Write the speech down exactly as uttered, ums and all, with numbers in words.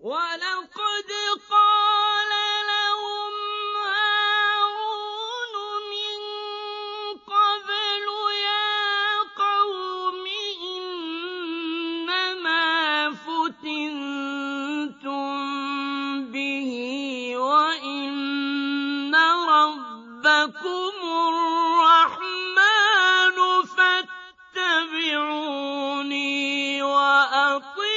وَلَقَدْ قَالَ لَهُمْ هَارُونُ مِن قَبْلُ يَا قَوْمِ إِنَّمَا فُتِنتُم بِهِ وَإِنَّ رَبَّكُمُ الرَّحْمَٰنُ فَاتَّبِعُونِي وَأَطِيعُوا